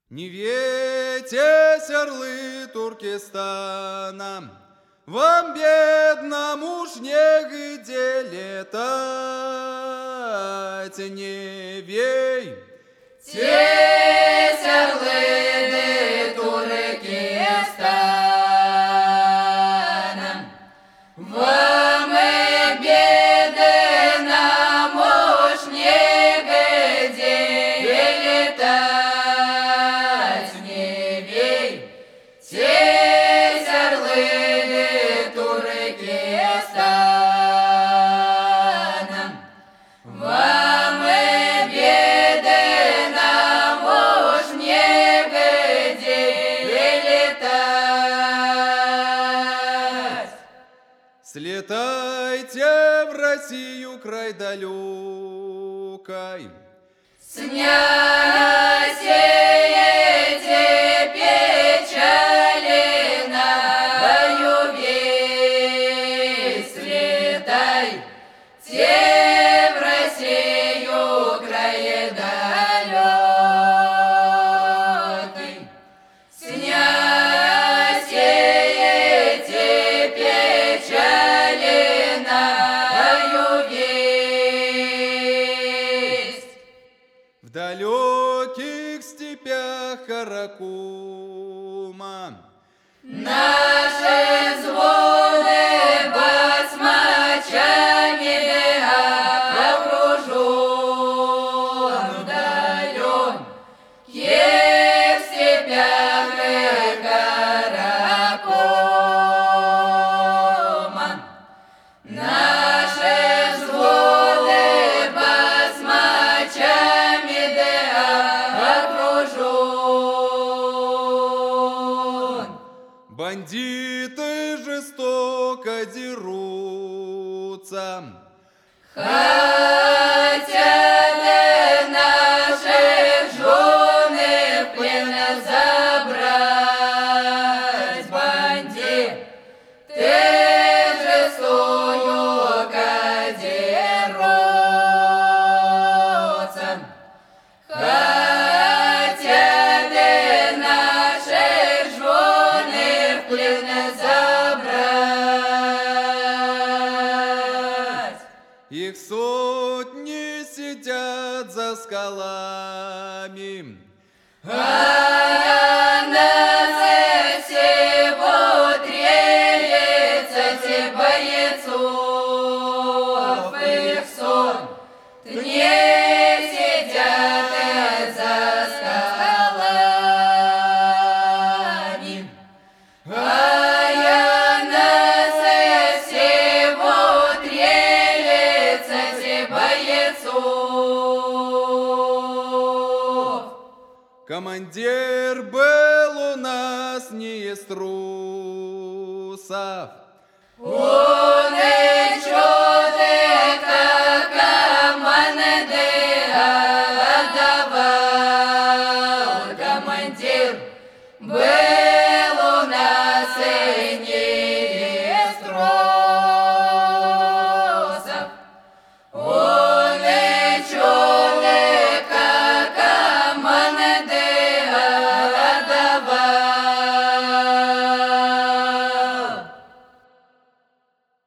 Не ветесь, орлы Туркестана, вам, бедному, уж негде летать, не вей. Тесь орлы Туркестана, вам, бедному, уж негде летать, не вей. Тесь орлы Туркестана, вам, бедному, уж негде летать. Слетайте в Россию, край далекой, снясете печали ною весть, слетайте в Россию, крае далекой, снясете печали ною весть. в далеких степях Каракума. Наши звоны басмачами окружен вдалеких степях Каракума. Наши звоны басмачами окружен. Бандиты жестоко дерутся, Хотят наших жены в плен забрать, бандиты жестоко дерутся. Хотят наших жены в плен забрать. их сотни сидят за скалами. А нас всего трелится те бойцов, их сотни сидят за скалами. А нас всего трелится те бойцов. Командир был у нас не из трусов, О,